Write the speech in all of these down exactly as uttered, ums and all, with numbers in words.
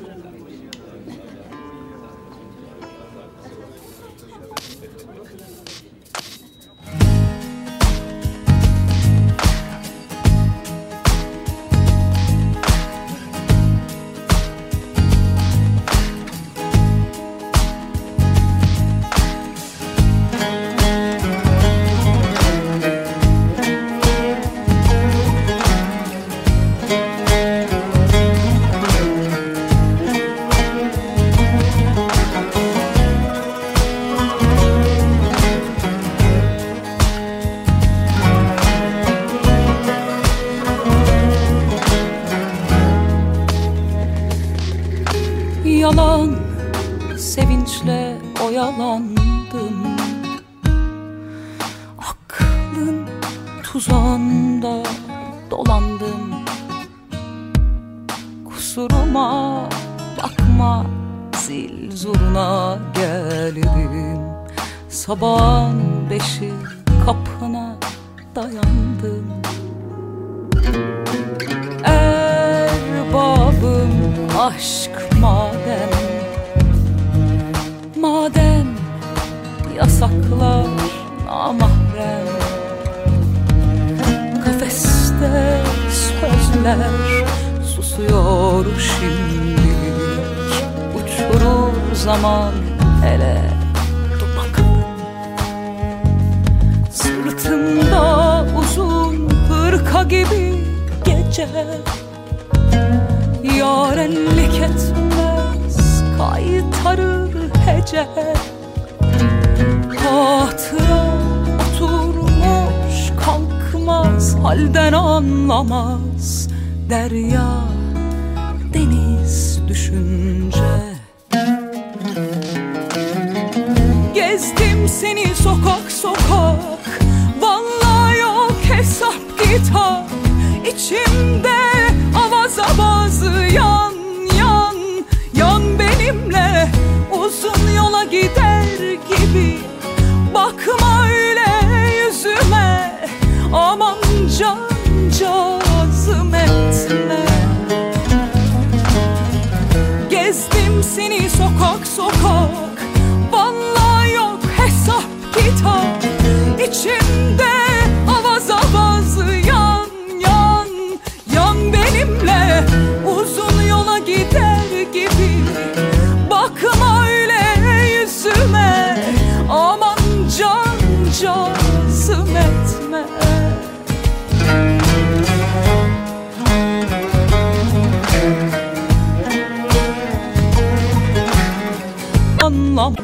Yalan sevinçle oyalandım, aklın tuzağında dolandım. Kusuruma bakma, zil zurna geldim. Sabahın beşi kapına dayandım. Erbabım aşk madem, madem yasaklar namahrem. Kafeste sözler susuyor şimdilik. Uçurur zaman hele dur bakalım. Sırtımda uzun hırka gibi gece, yarenlik etmez kaytarır hece. Hatıra oturmuş kalkmaz, halden anlamaz derya deniz düşünce. Gezdim seni sokak sokak, vallahi yok hesap kitap. İçimde avaz avaz yan yan yan benimle uzun yola gider gibi. Bakma öyle yüzüme, aman can cazım etme. Gezdim seni sokak sokak, vallahi yok hesap kitap. İçimde avaz avaz yan yan yan benimle uzun yola gider gibi. Bakma öyle yüzüme, aman can cazım etme. Anlam.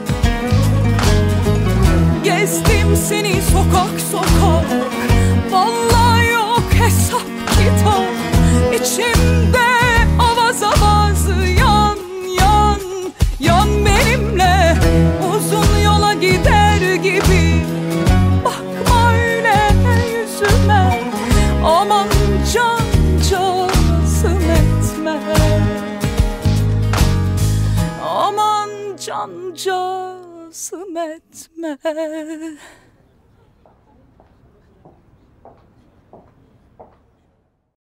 Gezdim seni sokak sokak, vallahi yok hesap kitap. İçimde avaz avaz yan yan yan benimle uzun yola gider gibi. Bakma öyle yüzüme, aman can cazım etme. Aman can cazım etme.